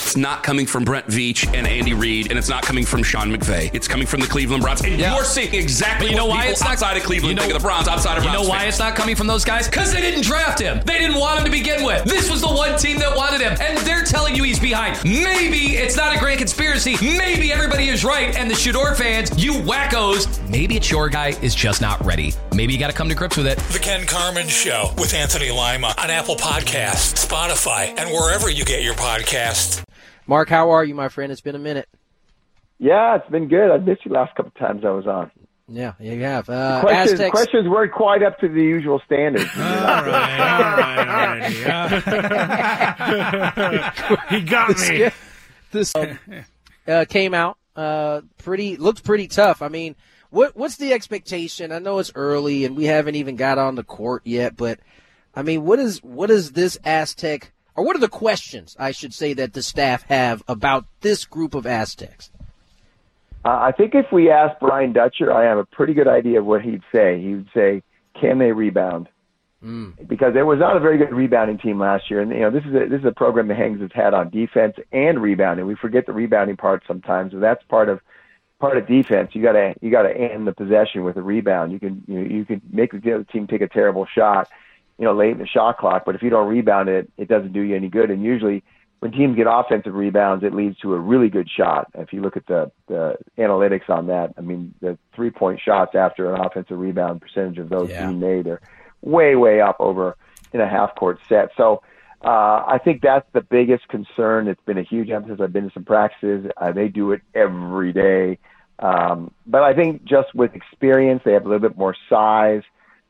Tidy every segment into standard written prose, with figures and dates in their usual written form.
it's not coming from Brent Veach and Andy Reid, and it's not coming from Sean McVay. It's coming from the Cleveland Browns. And you're seeing exactly what people outside of Cleveland think of the Browns, outside of Browns. You know why it's not coming from those guys? Because they didn't draft him. They didn't want him to begin with. This was the one team that wanted him, and they're telling you he's behind. Maybe it's not a grand conspiracy. Maybe everybody is right, and the Shador fans, you wackos, maybe it's your guy is just not ready. Maybe you got to come to grips with it. The Ken Carman Show with Anthony Lima on Apple Podcasts, Spotify, and wherever you get your podcasts. Mark, how are you, my friend? It's been a minute. Yeah, it's been good. I missed you last couple of times I was on. Yeah, you have. Questions weren't quite up to the usual standards. All right. He got me. This came out looked pretty tough. I mean, what's the expectation? I know it's early and we haven't even got on the court yet, but I mean, what is this Aztec, or what are the questions, I should say, that the staff have about this group of Aztecs? I think if we asked Brian Dutcher, I have a pretty good idea of what he'd say. He would say, can they rebound? Because it was not a very good rebounding team last year. And, this is a program that hangs its hat on defense and rebounding. We forget the rebounding part sometimes, and that's part of defense. You gotta end the possession with a rebound. You can make the other team take a terrible shot, late in the shot clock, but if you don't rebound it, it doesn't do you any good. And usually when teams get offensive rebounds, it leads to a really good shot. If you look at the analytics on that, I mean, the 3-point shots after an offensive rebound, percentage of those being made are way, way up over in a half-court set. So I think that's the biggest concern. It's been a huge emphasis. I've been to some practices. They do it every day. But I think just with experience, they have a little bit more size.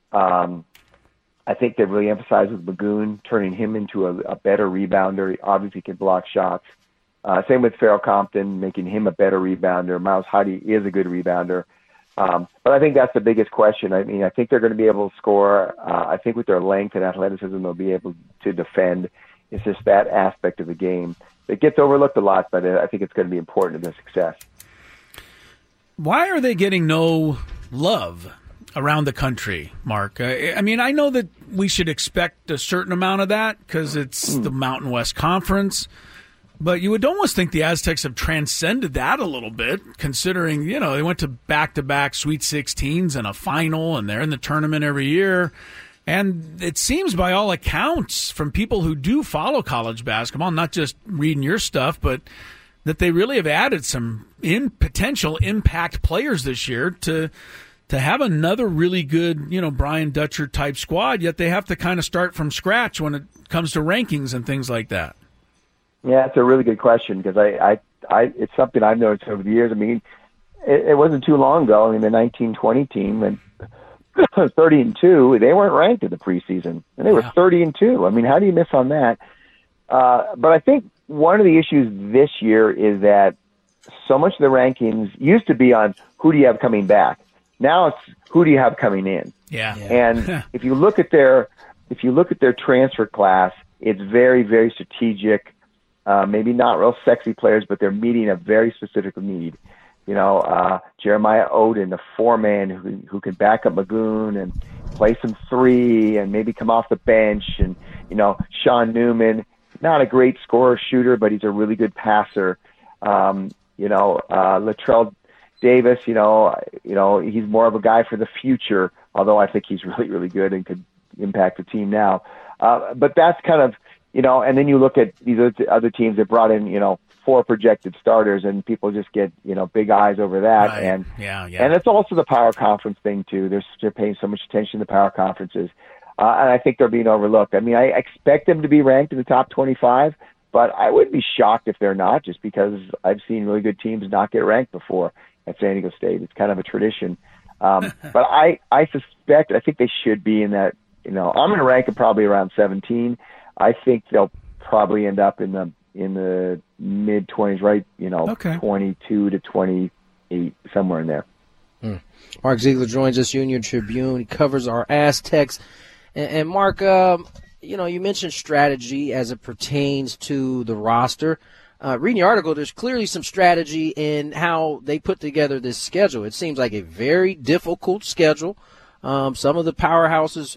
I think they really emphasized with Magoon, turning him into a better rebounder. He obviously can block shots. Same with Farrell Compton, making him a better rebounder. Miles Heide is a good rebounder. But I think that's the biggest question. I mean, I think they're going to be able to score. I think with their length and athleticism, they'll be able to defend. It's just that aspect of the game that gets overlooked a lot, but I think it's going to be important to their success. Why are they getting no love around the country, Mark? I mean, I know that we should expect a certain amount of that because it's the Mountain West Conference, but you would almost think the Aztecs have transcended that a little bit, considering, they went to back-to-back Sweet 16s and a final, and they're in the tournament every year. And it seems by all accounts from people who do follow college basketball, not just reading your stuff, but that they really have added some potential impact players this year to have another really good, Brian Dutcher type squad, yet they have to kind of start from scratch when it comes to rankings and things like that. Yeah, it's a really good question because it's something I've noticed over the years. I mean, it wasn't too long ago. I mean, the 1920 team and 30-2, they weren't ranked in the preseason, and they were 30-2. I mean, how do you miss on that? But I think one of the issues this year is that so much of the rankings used to be on who do you have coming back. Now it's who do you have coming in. Yeah. And if you look at their transfer class, it's very, very strategic. Maybe not real sexy players, but they're meeting a very specific need. Jeremiah Oden, the 4-man who can back up Magoon and play some 3 and maybe come off the bench. And, Sean Newman, not a great scorer shooter, but he's a really good passer. Latrell Davis, he's more of a guy for the future, although I think he's really, really good and could impact the team now. But that's kind of, and then you look at these other teams that brought in, 4 projected starters, and people just get, big eyes over that. Right. And and it's also the power conference thing too. They're paying so much attention to power conferences. And I think they're being overlooked. I mean, I expect them to be ranked in the top 25, but I wouldn't be shocked if they're not, just because I've seen really good teams not get ranked before at San Diego State. It's kind of a tradition. But I think they should be in that, I'm going to rank them probably around 17. I think they'll probably end up in the mid-20s, right? 22 to 28, somewhere in there. Mark Ziegler joins us, Union Tribune. He covers our Aztecs. And Mark, you mentioned strategy as it pertains to the roster. Reading the article, there's clearly some strategy in how they put together this schedule. It seems like a very difficult schedule some of the powerhouses,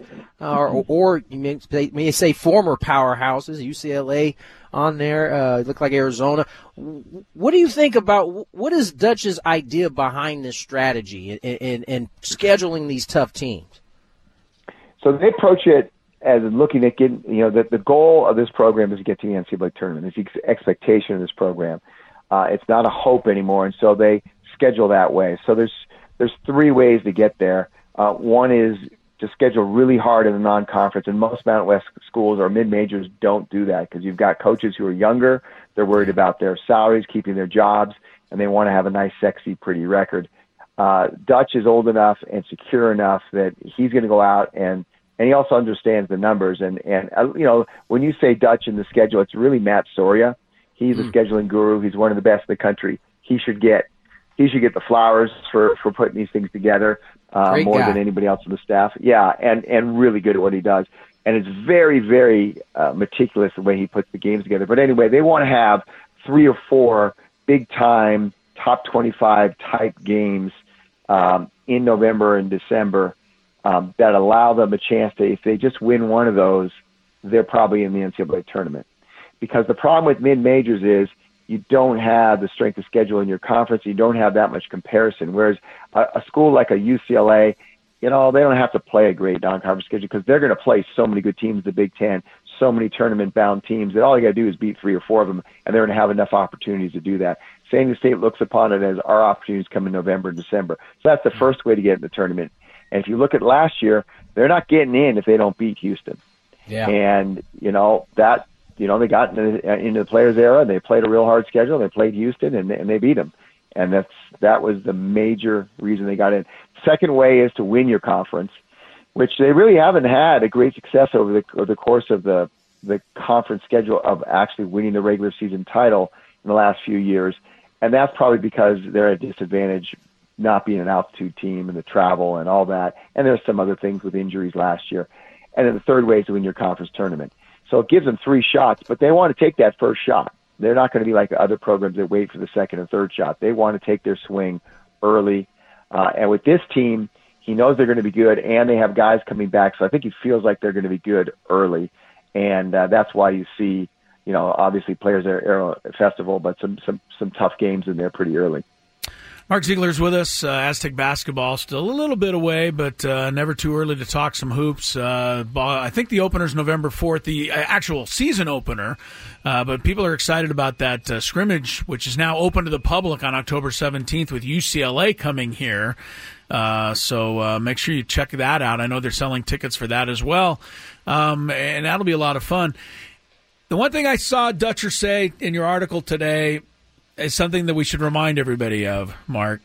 or you may say former powerhouses, UCLA on there, look like Arizona. What do you think about what is Dutch's idea behind this strategy in scheduling these tough teams? So they approach it as looking at getting, the goal of this program is to get to the NCAA tournament. It's the expectation of this program. It's not a hope anymore, and so they schedule that way. So there's three ways to get there. One is to schedule really hard in the non-conference, and most Mountain West schools or mid-majors don't do that because you've got coaches who are younger, they're worried about their salaries, keeping their jobs, and they want to have a nice, sexy, pretty record. Dutch is old enough and secure enough that he's going to go out and he also understands the numbers. And when you say Dutch in the schedule, it's really Matt Soria. He's a scheduling guru. He's one of the best in the country. He should get the flowers for putting these things together more than anybody else on the staff. Yeah, and really good at what he does. And it's very, very meticulous the way he puts the games together. But anyway, they want to have 3 or 4 big-time, top 25 type games in November and December that allow them a chance to, if they just win one of those, they're probably in the NCAA tournament. Because the problem with mid-majors is you don't have the strength of schedule in your conference. You don't have that much comparison. Whereas a school like a UCLA, they don't have to play a great non-conference schedule because they're going to play so many good teams in the Big Ten, so many tournament-bound teams that all you got to do is beat 3 or 4 of them, and they're going to have enough opportunities to do that. San Diego State looks upon it as our opportunities come in November and December. So that's the first way to get in the tournament. And if you look at last year, they're not getting in if they don't beat Houston. Yeah. And, they got into the players' era, and they played a real hard schedule. They played Houston, and they beat them. And that was the major reason they got in. Second way is to win your conference, which they really haven't had a great success over the course of the conference schedule of actually winning the regular season title in the last few years. And that's probably because they're at a disadvantage not being an altitude team and the travel and all that. And there's some other things with injuries last year. And then the third way is to win your conference tournament. So it gives them 3 shots, but they want to take that first shot. They're not going to be like the other programs that wait for the second and third shot. They want to take their swing early. And with this team, he knows they're going to be good, and they have guys coming back. So I think he feels like they're going to be good early. And that's why you see, obviously Players Aero Festival, but some tough games in there pretty early. Mark Ziegler's with us. Aztec basketball still a little bit away, but never too early to talk some hoops. I think the opener's November 4th, the actual season opener, but people are excited about that scrimmage, which is now open to the public on October 17th with UCLA coming here. So make sure you check that out. I know they're selling tickets for that as well, and that'll be a lot of fun. The one thing I saw Dutcher say in your article today is something that we should remind everybody of, Mark.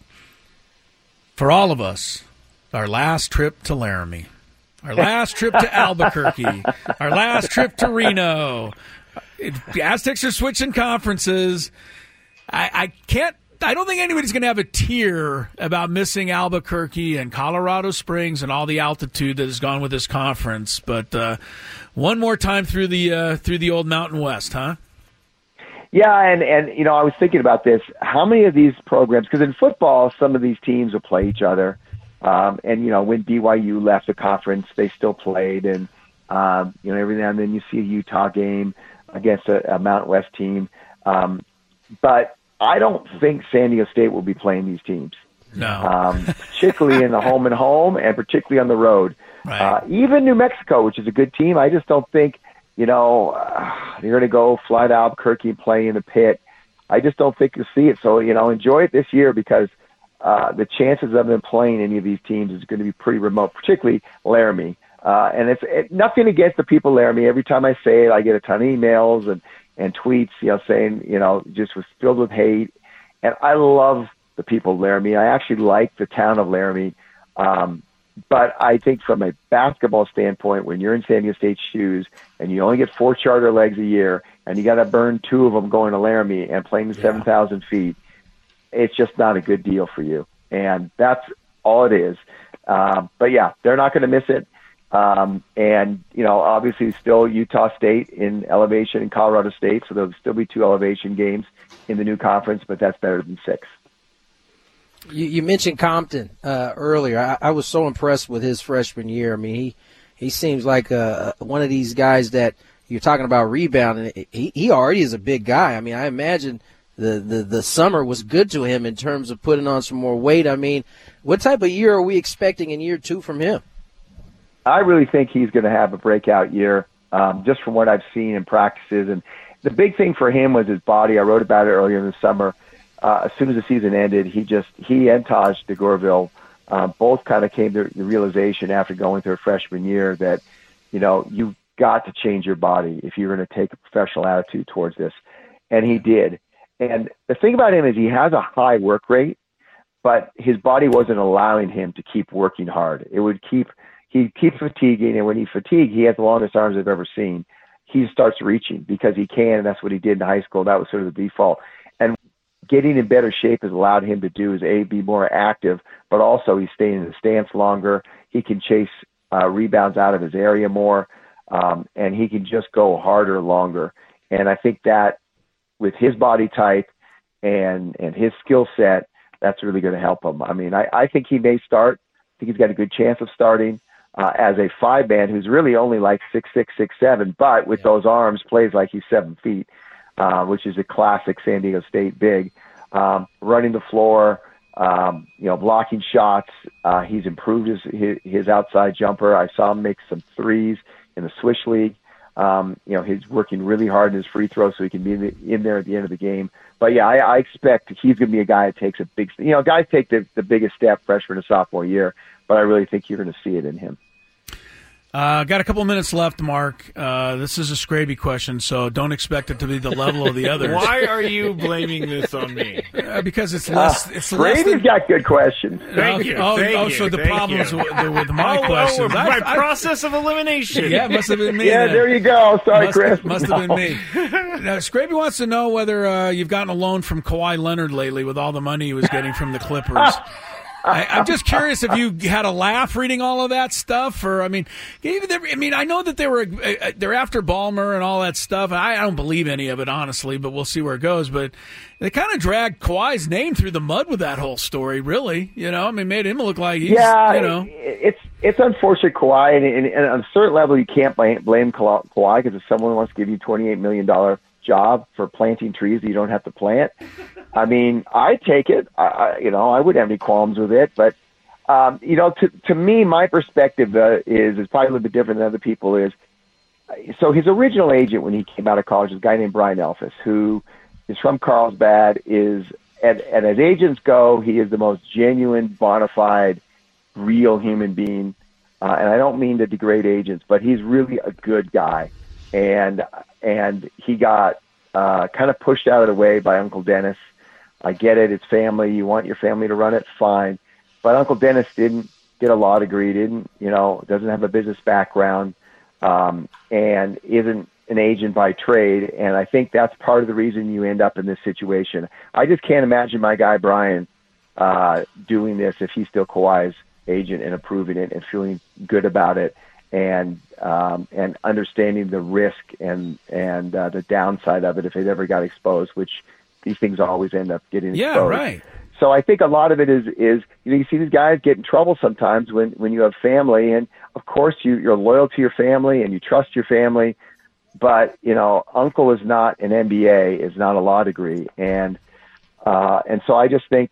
For all of us, our last trip to Laramie, our last trip to Albuquerque, our last trip to Reno. The Aztecs are switching conferences. I don't think anybody's going to have a tear about missing Albuquerque and Colorado Springs and all the altitude that has gone with this conference. But one more time through the old Mountain West, huh? Yeah, and I was thinking about this. How many of these programs, because in football, some of these teams will play each other. And, when BYU left the conference, they still played. And, every now and then you see a Utah game against a Mountain West team. But I don't think San Diego State will be playing these teams. No. Particularly in the home and home, and particularly on the road. Right. Even New Mexico, which is a good team, I just don't think, you're going to go fly to Albuquerque and play in the pit. I just don't think you'll see it. So, enjoy it this year because the chances of them playing any of these teams is going to be pretty remote, particularly Laramie. And it's nothing against the people Laramie. Every time I say it, I get a ton of emails and tweets, saying, just was filled with hate. And I love the people of Laramie. I actually like the town of Laramie. But I think from a basketball standpoint, when you're in San Diego State's shoes and you only get 4 charter legs a year and you got to burn 2 of them going to Laramie and playing 7,000 feet, it's just not a good deal for you. And that's all it is. But yeah, they're not going to miss it. And, obviously still Utah State in elevation and Colorado State. So there'll still be 2 elevation games in the new conference, but that's better than 6. You mentioned Compton earlier. I was so impressed with his freshman year. I mean, he seems like one of these guys that you're talking about rebounding. He already is a big guy. I mean, I imagine the summer was good to him in terms of putting on some more weight. I mean, what type of year are we expecting in year 2 from him? I really think he's going to have a breakout year, just from what I've seen in practices. And the big thing for him was his body. I wrote about it earlier in the summer. As soon as the season ended, he and Taj DeGorville both kind of came to the realization after going through a freshman year that, you've got to change your body if you're going to take a professional attitude towards this. And he did. And the thing about him is he has a high work rate, but his body wasn't allowing him to keep working hard. He keeps fatiguing, and when he fatigued, he has the longest arms I've ever seen. He starts reaching because he can, and that's what he did in high school. That was sort of the default. And getting in better shape has allowed him to do is be more active, but also he's staying in the stance longer. He can chase rebounds out of his area more, and he can just go harder longer. And I think that with his body type and his skill set, that's really going to help him. I mean, I think he may start. I think he's got a good chance of starting as a 5-man who's really only like 6'6", 6'7", but with those arms plays like he's 7 feet, which is a classic San Diego State big. Running the floor, blocking shots. He's improved his outside jumper. I saw him make some threes in the Swish League. He's working really hard in his free throw so he can be in there at the end of the game. But, yeah, I expect he's going to be a guy that takes a big – guys take the biggest step freshman to sophomore year, but I really think you're going to see it in him. Got a couple of minutes left, Mark. This is a Scraby question, so don't expect it to be the level of the others. Why are you blaming this on me? Because it's less. Scraby's got good questions. Thank you. So the problems with my questions. My process of elimination. Yeah, it must have been me. Yeah, there you go. Sorry, Chris. Must have been me. Now, Scraby wants to know whether you've gotten a loan from Kawhi Leonard lately with all the money he was getting from the Clippers. I'm just curious if you had a laugh reading all of that stuff, or I know that they're after Ballmer and all that stuff. I don't believe any of it, honestly, but we'll see where it goes. But they kind of dragged Kawhi's name through the mud with that whole story, really. Made him look like he's, It's unfortunate, Kawhi, and on a certain level, you can't blame Kawhi because if someone wants to give you $28 million job for planting trees that you don't have to plant, I mean, I take it. I wouldn't have any qualms with it. But, to me, my perspective is probably a little bit different than other people is. So his original agent when he came out of college was a guy named Brian Elfis, who is from Carlsbad, and as agents go, he is the most genuine, bona fide, real human being. And I don't mean to degrade agents, but he's really a good guy. And he got kind of pushed out of the way by Uncle Dennis. I get it. It's family. You want your family to run it, fine. But Uncle Dennis didn't get a law degree, doesn't have a business background, and isn't an agent by trade. And I think that's part of the reason you end up in this situation. I just can't imagine my guy Brian doing this if he's still Kawhi's agent and approving it and feeling good about it and understanding the risk and the downside of it if it ever got exposed, which these things always end up getting exposed. Yeah, right. So I think a lot of it is you see these guys get in trouble sometimes when you have family, and of course you're loyal to your family and you trust your family, but uncle is not an MBA, is not a law degree, and so I just think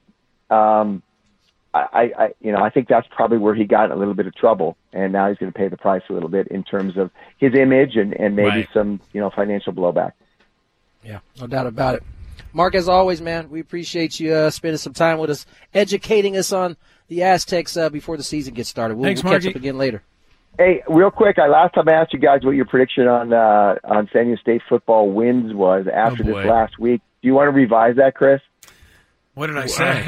I think that's probably where he got in a little bit of trouble, and now he's going to pay the price a little bit in terms of his image and maybe some financial blowback. Yeah, no doubt about it. Mark, as always, man, we appreciate you spending some time with us, educating us on the Aztecs before the season gets started. We'll catch up again later. Hey, real quick, last time I asked you guys what your prediction on San Diego State football wins was after this last week. Do you want to revise that, Chris? What did I say?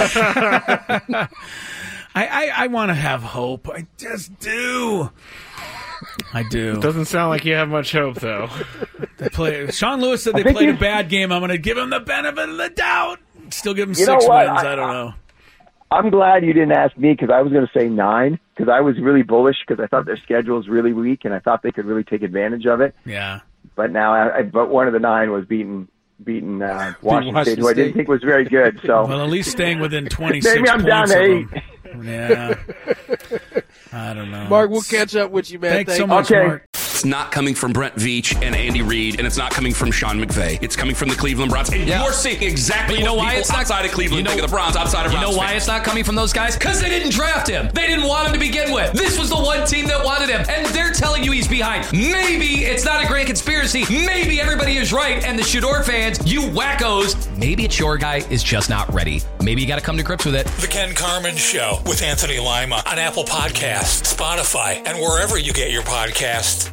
I want to have hope. I just do. I do. It doesn't sound like you have much hope, though. Sean Lewis said they played a bad game. I'm going to give him the benefit of the doubt. Still give him 6 wins. I don't know. I'm glad you didn't ask me because I was going to say 9 because I was really bullish because I thought their schedule was really weak and I thought they could really take advantage of it. Yeah. But now, but one of the 9 was beating beating Washington State, who I didn't think was very good. So well, at least staying within 26 maybe I'm down points to 8. Yeah. I don't know. Mark, we'll catch up with you, man. Thanks so much, Mark. It's not coming from Brent Veach and Andy Reid, and it's not coming from Sean McVay. It's coming from the Cleveland Browns. And you're seeing exactly you know what why people it's not, outside of Cleveland think of the Browns, outside of Browns. You know why fans. it's not coming from those guys? Because they didn't draft him. They didn't want him to begin with. This was the one team that wanted him, and they're telling you he's behind. Maybe it's not a grand conspiracy. Maybe everybody is right, and the Shador fans, you wackos, maybe it's your guy is just not ready. Maybe you got to come to grips with it. The Ken Carman Show with Anthony Lima on Apple Podcasts, Spotify, and wherever you get your podcasts.